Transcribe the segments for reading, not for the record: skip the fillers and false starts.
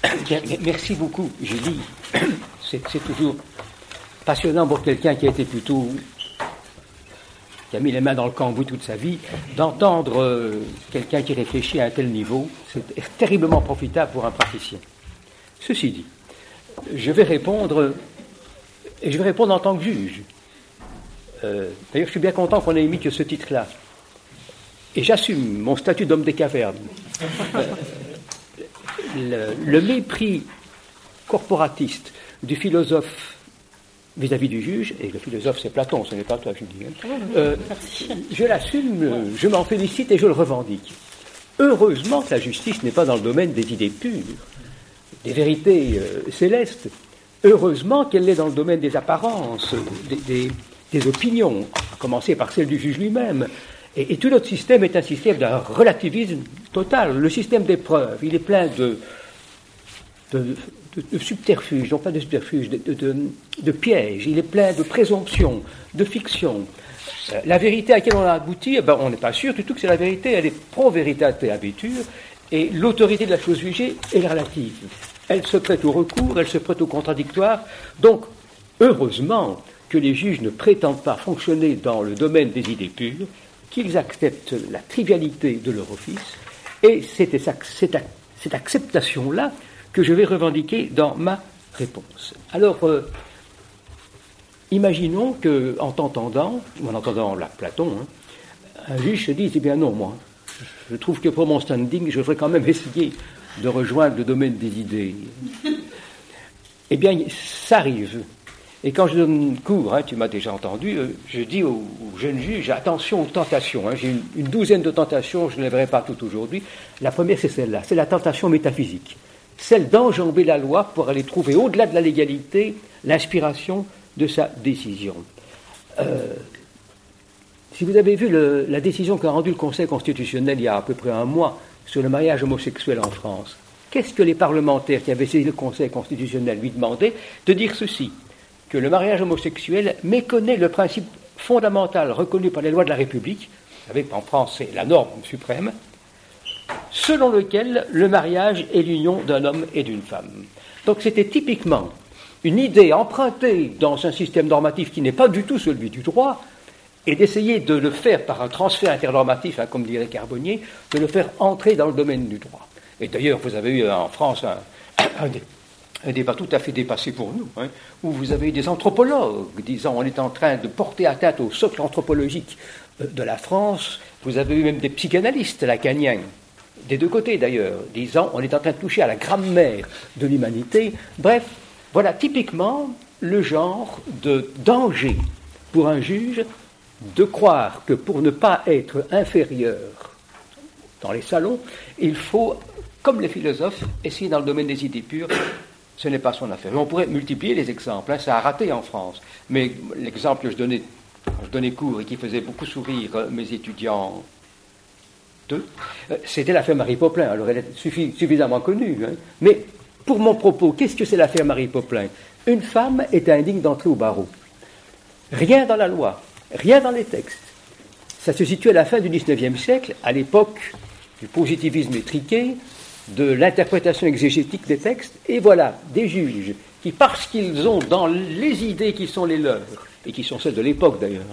Bien, merci beaucoup, Julie. C'est toujours passionnant pour quelqu'un qui a été plutôt... qui a mis les mains dans le cambouis toute sa vie, d'entendre quelqu'un qui réfléchit à un tel niveau. C'est terriblement profitable pour un praticien. Ceci dit, je vais répondre en tant que juge. D'ailleurs, je suis bien content qu'on ait mis que ce titre-là. Et j'assume mon statut d'homme des cavernes. Le mépris corporatiste du philosophe vis-à-vis du juge, et le philosophe c'est Platon, ce n'est pas toi, Julie. Je l'assume, je m'en félicite et je le revendique. Heureusement que la justice n'est pas dans le domaine des idées pures, des vérités célestes. Heureusement qu'elle est dans le domaine des apparences, des opinions, à commencer par celle du juge lui-même. Et tout notre système est un système d'un relativisme total. Le système des preuves, il est plein de subterfuges, non pas de subterfuges, de pièges. Il est plein de présomptions, de fictions. La vérité à laquelle on a abouti, on n'est pas sûr du tout que c'est la vérité. Elle est pro veritate habetur, et l'autorité de la chose jugée est relative. Elle se prête au recours, elle se prête au contradictoire. Donc, heureusement que les juges ne prétendent pas fonctionner dans le domaine des idées pures, qu'ils acceptent la trivialité de leur office, et c'est cette acceptation-là que je vais revendiquer dans ma réponse. Alors, imaginons qu'en t'entendant, ou en entendant Platon, un juge se dise, eh bien non, moi, je trouve que pour mon standing, je devrais quand même essayer de rejoindre le domaine des idées. Eh bien, ça arrive. Et quand je donne cours, tu m'as déjà entendu, je dis aux jeunes juges, attention aux tentations. J'ai une douzaine de tentations, je ne les verrai pas toutes aujourd'hui. La première, c'est celle-là, c'est la tentation métaphysique. Celle d'enjamber la loi pour aller trouver, au-delà de la légalité, l'inspiration de sa décision. Si vous avez vu la décision qu'a rendue le Conseil constitutionnel il y a à peu près un mois sur le mariage homosexuel en France, qu'est-ce que les parlementaires qui avaient saisi le Conseil constitutionnel lui demandaient? De dire ceci, que le mariage homosexuel méconnaît le principe fondamental reconnu par les lois de la République, vous savez qu'en France c'est la norme suprême, selon lequel le mariage est l'union d'un homme et d'une femme. Donc c'était typiquement une idée empruntée dans un système normatif qui n'est pas du tout celui du droit, et d'essayer de le faire par un transfert internormatif, comme dirait Carbonnier, de le faire entrer dans le domaine du droit. Et d'ailleurs, vous avez eu en France un débat tout à fait dépassé pour nous, où vous avez des anthropologues disant on est en train de porter atteinte au socle anthropologique de la France. Vous avez eu même des psychanalystes lacaniens, des deux côtés d'ailleurs, disant on est en train de toucher à la grammaire de l'humanité. Bref, voilà typiquement le genre de danger pour un juge de croire que pour ne pas être inférieur dans les salons, il faut, comme les philosophes, essayer dans le domaine des idées pures. Ce n'est pas son affaire. On pourrait multiplier les exemples, ça a raté en France. Mais l'exemple que je donnais cours et qui faisait beaucoup sourire mes étudiants, c'était l'affaire Marie Popelin. Alors elle est suffisamment connue. Mais pour mon propos, qu'est-ce que c'est l'affaire Marie Popelin? Une femme est indigne d'entrer au barreau. Rien dans la loi, rien dans les textes. Ça se situe à la fin du XIXe siècle, à l'époque du positivisme étriqué, de l'interprétation exégétique des textes, et voilà, des juges qui, parce qu'ils ont dans les idées qui sont les leurs, et qui sont celles de l'époque d'ailleurs,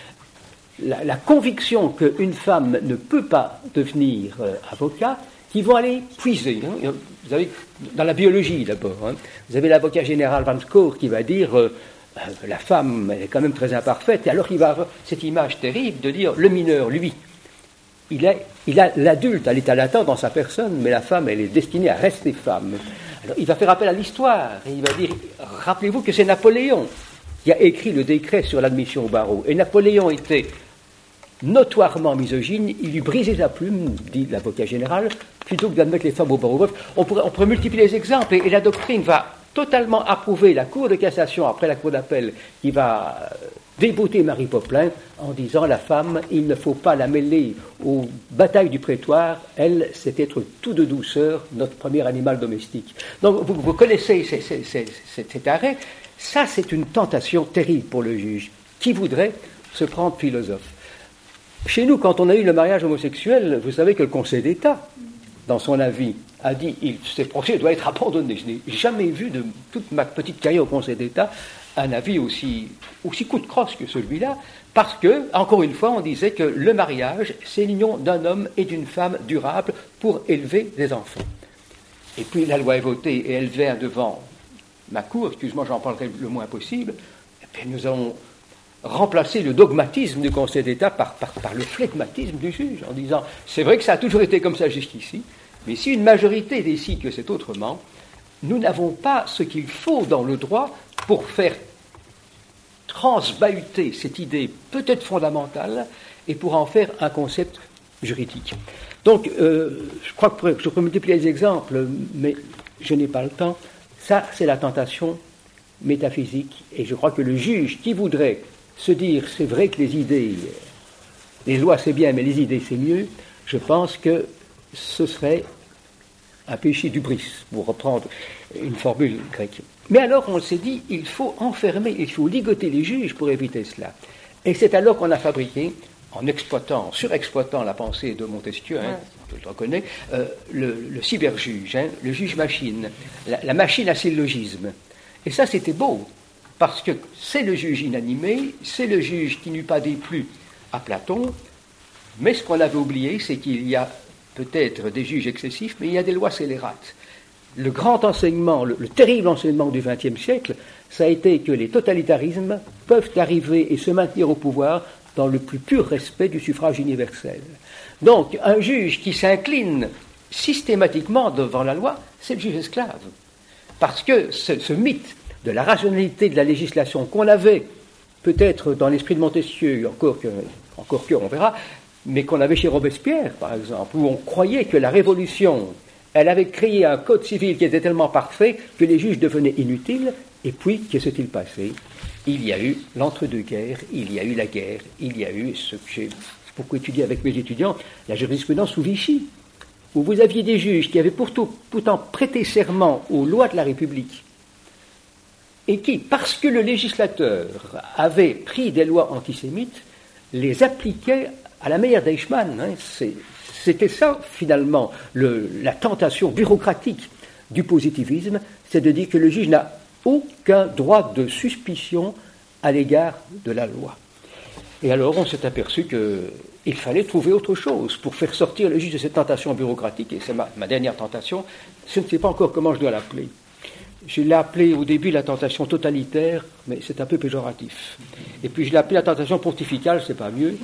la conviction qu'une femme ne peut pas devenir avocat, qui vont aller puiser. Vous avez, dans la biologie d'abord, vous avez l'avocat général Van Score qui va dire la femme, elle est quand même très imparfaite, et alors il va avoir cette image terrible de dire le mineur, lui, il a l'adulte à l'état latent dans sa personne, mais la femme, elle est destinée à rester femme. Alors, il va faire appel à l'histoire, et il va dire, rappelez-vous que c'est Napoléon qui a écrit le décret sur l'admission au barreau. Et Napoléon était notoirement misogyne, il lui brisait la plume, dit l'avocat général, plutôt que d'admettre les femmes au barreau. On pourrait multiplier les exemples, et la doctrine va totalement approuver la Cour de cassation après la Cour d'appel, qui va débouter Marie Popelin en disant la femme, il ne faut pas la mêler aux batailles du prétoire, elle, c'est être tout de douceur, notre premier animal domestique. Donc vous connaissez cet arrêt, ça c'est une tentation terrible pour le juge, qui voudrait se prendre philosophe. Chez nous, quand on a eu le mariage homosexuel, vous savez que le Conseil d'État, dans son avis, a dit « ces projets doivent être abandonnés ». Je n'ai jamais vu de toute ma petite carrière au Conseil d'État un avis aussi coup de crosse que celui-là, parce que, encore une fois, on disait que le mariage, c'est l'union d'un homme et d'une femme durable pour élever des enfants. Et puis la loi est votée et elle vient devant ma cour, excuse-moi, j'en parlerai le moins possible, et puis nous avons remplacé le dogmatisme du Conseil d'État par le flegmatisme du juge, en disant c'est vrai que ça a toujours été comme ça jusqu'ici, mais si une majorité décide que c'est autrement, nous n'avons pas ce qu'il faut dans le droit pour faire transbahuter cette idée peut-être fondamentale et pour en faire un concept juridique. Donc, je crois que je peux multiplier les exemples, mais je n'ai pas le temps. Ça, c'est la tentation métaphysique. Et je crois que le juge qui voudrait se dire c'est vrai que les idées, les lois c'est bien, mais les idées c'est mieux, je pense que ce serait un péché d'hubris, pour reprendre une formule grecque. Mais alors on s'est dit, il faut enfermer, il faut ligoter les juges pour éviter cela. Et c'est alors qu'on a fabriqué, en surexploitant la pensée de Montesquieu, je le reconnais, le cyberjuge, le juge-machine, la machine à syllogisme. Et ça, c'était beau, parce que c'est le juge inanimé, c'est le juge qui n'eût pas déplu à Platon, mais ce qu'on avait oublié, c'est qu'il y a peut-être des juges excessifs, mais il y a des lois scélérates. Le grand enseignement, le terrible enseignement du XXe siècle, ça a été que les totalitarismes peuvent arriver et se maintenir au pouvoir dans le plus pur respect du suffrage universel. Donc, un juge qui s'incline systématiquement devant la loi, c'est le juge esclave. Parce que ce mythe de la rationalité de la législation qu'on avait peut-être dans l'esprit de Montesquieu, encore que on verra, mais qu'on avait chez Robespierre, par exemple, où on croyait que la Révolution, elle avait créé un code civil qui était tellement parfait que les juges devenaient inutiles, et puis, que s'est-il passé ? Il y a eu l'entre-deux-guerres, il y a eu la guerre, il y a eu ce que j'ai beaucoup étudié avec mes étudiants, la jurisprudence sous Vichy, où vous aviez des juges qui avaient pourtant prêté serment aux lois de la République, et qui, parce que le législateur avait pris des lois antisémites, les appliquaient à la manière d'Eichmann. C'était ça, finalement, la tentation bureaucratique du positivisme, c'est de dire que le juge n'a aucun droit de suspicion à l'égard de la loi. Et alors, on s'est aperçu qu'il fallait trouver autre chose pour faire sortir le juge de cette tentation bureaucratique, et c'est ma dernière tentation, je ne sais pas encore comment je dois l'appeler. Je l'ai appelé au début la tentation totalitaire, mais c'est un peu péjoratif. Et puis je l'ai appelé la tentation pontificale, c'est pas mieux.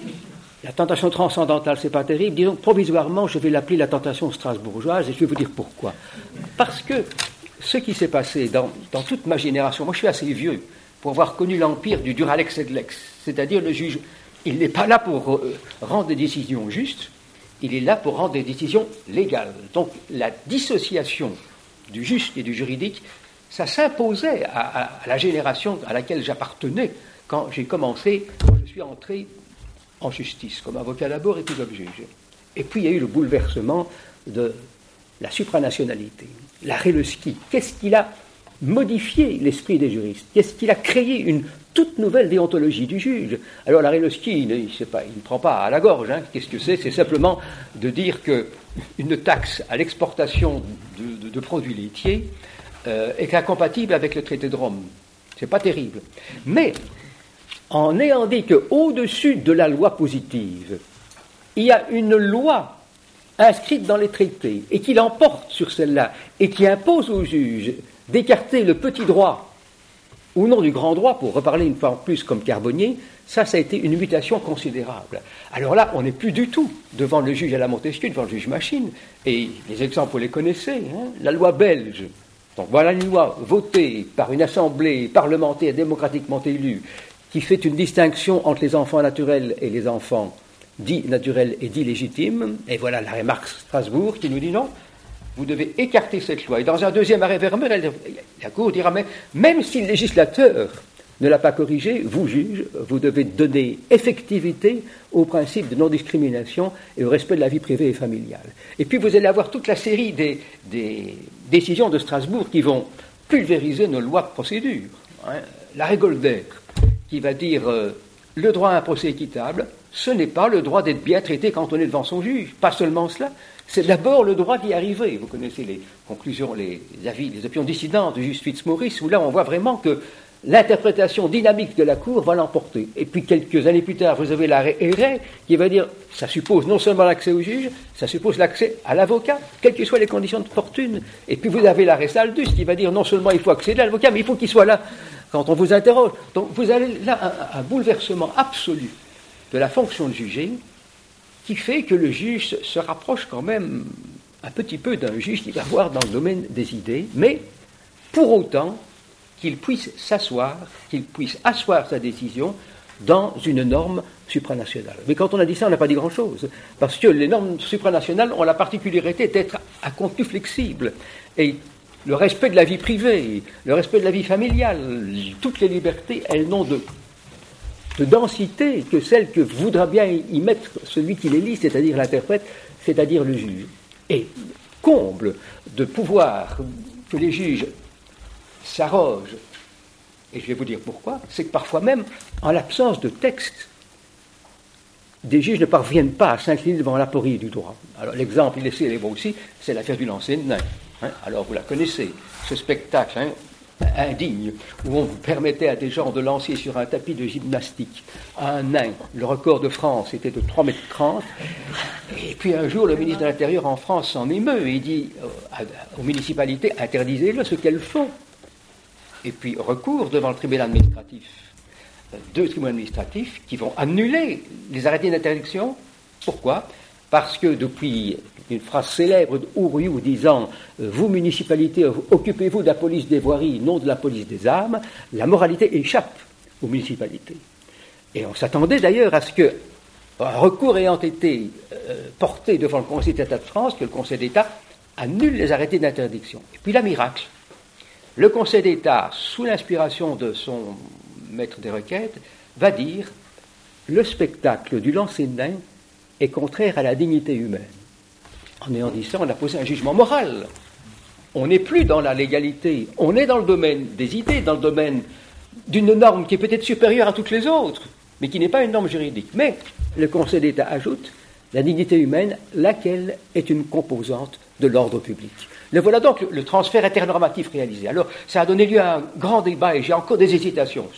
La tentation transcendantale, c'est pas terrible. Disons, provisoirement, je vais l'appeler la tentation strasbourgeoise, et je vais vous dire pourquoi. Parce que ce qui s'est passé dans toute ma génération, moi je suis assez vieux pour avoir connu l'empire du duralex et de lex, c'est-à-dire le juge, il n'est pas là pour rendre des décisions justes, il est là pour rendre des décisions légales. Donc la dissociation du juste et du juridique, ça s'imposait à la génération à laquelle j'appartenais quand je suis entré en justice, comme avocat d'abord et puis comme juge. Et puis il y a eu le bouleversement de la supranationalité, l'arrêt le ski. Qu'est-ce qu'il a modifié l'esprit des juristes ? Qu'est-ce qu'il a créé une toute nouvelle déontologie du juge ? Alors l'arrêt le ski, il ne prend pas à la gorge. Qu'est-ce que c'est ? C'est simplement de dire qu'une taxe à l'exportation de produits laitiers est incompatible avec le traité de Rome. C'est pas terrible. Mais en ayant dit qu'au-dessus de la loi positive, il y a une loi inscrite dans les traités et qui l'emporte sur celle-là et qui impose aux juges d'écarter le petit droit au nom du grand droit, pour reparler une fois en plus comme Carbonnier, ça a été une mutation considérable. Alors là, on n'est plus du tout devant le juge à la Montesquieu, devant le juge machine, et les exemples, vous les connaissez, la loi belge. Donc voilà une loi votée par une assemblée parlementaire démocratiquement élue qui fait une distinction entre les enfants naturels et les enfants dits naturels et dits légitimes. Et voilà l'arrêt Marx-Strasbourg qui nous dit non, vous devez écarter cette loi. Et dans un deuxième arrêt Vermeer, la Cour dira, mais même si le législateur ne l'a pas corrigé, vous, juge, vous devez donner effectivité au principe de non-discrimination et au respect de la vie privée et familiale. Et puis vous allez avoir toute la série des décisions de Strasbourg qui vont pulvériser nos lois de procédure. L'arrêt Golder, qui va dire le droit à un procès équitable, ce n'est pas le droit d'être bien traité quand on est devant son juge, pas seulement cela, c'est d'abord le droit d'y arriver. Vous connaissez les conclusions, les avis, les opinions dissidentes du juge Fitzmaurice, où là on voit vraiment que l'interprétation dynamique de la Cour va l'emporter. Et puis quelques années plus tard, vous avez l'arrêt Héret qui va dire, ça suppose non seulement l'accès au juge, ça suppose l'accès à l'avocat, quelles que soient les conditions de fortune. Et puis vous avez l'arrêt Saldus qui va dire, non seulement il faut accéder à l'avocat, mais il faut qu'il soit là quand on vous interroge. Donc vous avez là un bouleversement absolu de la fonction de juger qui fait que le juge se rapproche quand même un petit peu d'un juge qui va voir dans le domaine des idées, mais pour autant qu'il puisse s'asseoir, qu'il puisse asseoir sa décision dans une norme supranationale. Mais quand on a dit ça, on n'a pas dit grand-chose, parce que les normes supranationales ont la particularité d'être à contenu flexible, et le respect de la vie privée, le respect de la vie familiale, toutes les libertés, elles n'ont de densité que celle que voudra bien y mettre celui qui les lit, c'est-à-dire l'interprète, c'est-à-dire le juge. Et comble de pouvoir que les juges s'arrogent, et je vais vous dire pourquoi, c'est que parfois même, en l'absence de texte, des juges ne parviennent pas à s'incliner devant l'aporie du droit. Alors l'exemple, il est célèbre aussi, c'est l'affaire du lancer de nain. Alors vous la connaissez, ce spectacle indigne, où on permettait à des gens de lancer sur un tapis de gymnastique un nain. Le record de France était de 3,30 m. Et puis un jour, le ministre de l'Intérieur en France s'en émeut et il dit aux municipalités, interdisez-le ce qu'elles font. Et puis recours devant le tribunal administratif. 2 tribunaux administratifs qui vont annuler les arrêtés d'interdiction. Pourquoi ? Parce que depuis une phrase célèbre d'Ouriou disant « Vous, municipalités, occupez-vous de la police des voiries, non de la police des armes », la moralité échappe aux municipalités. Et on s'attendait d'ailleurs à ce que, un recours ayant été porté devant le Conseil d'État de France, que le Conseil d'État annule les arrêtés d'interdiction. Et puis là, miracle. Le Conseil d'État, sous l'inspiration de son maître des requêtes, va dire « Le spectacle du lancer de nain est contraire à la dignité humaine ». En ayant dit ça, on a posé un jugement moral. On n'est plus dans la légalité, on est dans le domaine des idées, dans le domaine d'une norme qui est peut-être supérieure à toutes les autres, mais qui n'est pas une norme juridique. Mais le Conseil d'État ajoute la dignité humaine, laquelle est une composante de l'ordre public. Le voilà donc le transfert internormatif réalisé. Alors, ça a donné lieu à un grand débat, et j'ai encore des hésitations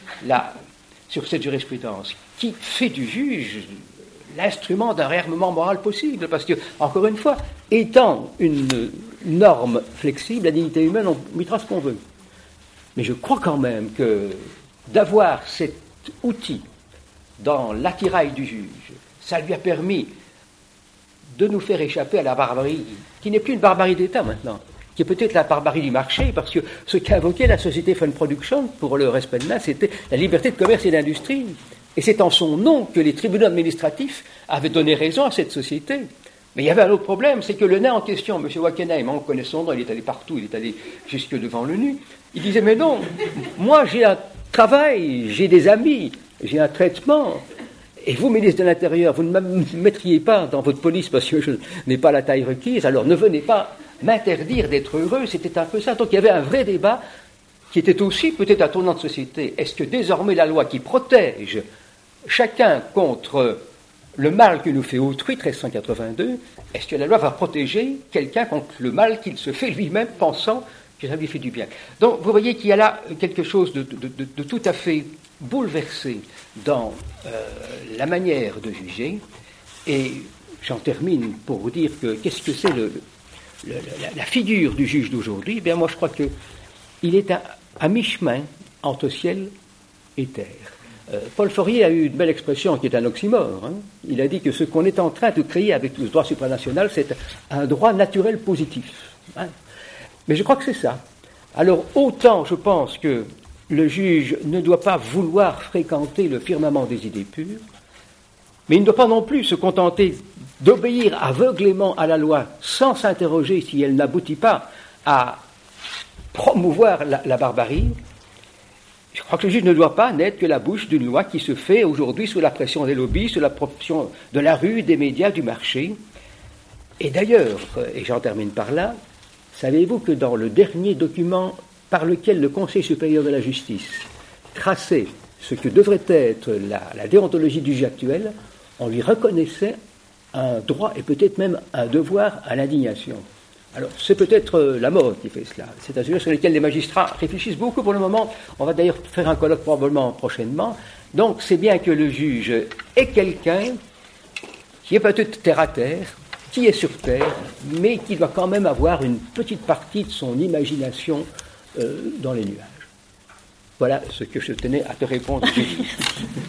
sur cette jurisprudence, qui fait du juge l'instrument d'un réarmement moral possible, parce que, encore une fois, étant une norme flexible, la dignité humaine, on mettra ce qu'on veut. Mais je crois quand même que d'avoir cet outil dans l'attirail du juge, ça lui a permis de nous faire échapper à la barbarie, qui n'est plus une barbarie d'État maintenant, qui est peut-être la barbarie du marché, parce que ce qu'invoquait la société Fun Production, pour le respect de l'un, c'était la liberté de commerce et d'industrie. Et c'est en son nom que les tribunaux administratifs avaient donné raison à cette société. Mais il y avait un autre problème, c'est que le nain en question, M. Wackenheim, on connaît son nom, il est allé partout, il est allé jusque devant l'ONU, il disait, mais non, moi j'ai un travail, j'ai des amis, j'ai un traitement, et vous, ministre de l'Intérieur, vous ne me mettriez pas dans votre police parce que je n'ai pas la taille requise, alors ne venez pas m'interdire d'être heureux, c'était un peu ça. Donc il y avait un vrai débat qui était aussi peut-être un tournant de société. Est-ce que désormais la loi qui protège chacun contre le mal que nous fait autrui, 1382, est-ce que la loi va protéger quelqu'un contre le mal qu'il se fait lui-même, pensant que ça lui fait du bien? Donc vous voyez qu'il y a là quelque chose de tout à fait bouleversé dans la manière de juger. Et j'en termine pour vous dire que qu'est-ce que c'est la figure du juge d'aujourd'hui? Eh bien, moi je crois qu'il est à mi-chemin entre ciel et terre. Paul Fourier a eu une belle expression qui est un oxymore. Il a dit que ce qu'on est en train de créer avec le droit supranational, c'est un droit naturel positif. Mais je crois que c'est ça. Alors, autant je pense que le juge ne doit pas vouloir fréquenter le firmament des idées pures, mais il ne doit pas non plus se contenter d'obéir aveuglément à la loi sans s'interroger si elle n'aboutit pas à promouvoir la barbarie. Je crois que le juge ne doit pas n'être que la bouche d'une loi qui se fait aujourd'hui sous la pression des lobbies, sous la pression de la rue, des médias, du marché. Et d'ailleurs, et j'en termine par là, savez-vous que dans le dernier document par lequel le Conseil supérieur de la justice traçait ce que devrait être la déontologie du juge actuel, on lui reconnaissait un droit et peut-être même un devoir à l'indignation. Alors, c'est peut-être la mode qui fait cela. C'est un sujet sur lequel les magistrats réfléchissent beaucoup pour le moment. On va d'ailleurs faire un colloque probablement prochainement. Donc, c'est bien que le juge est quelqu'un qui est peut-être terre à terre, qui est sur terre, mais qui doit quand même avoir une petite partie de son imagination dans les nuages. Voilà ce que je tenais à te répondre.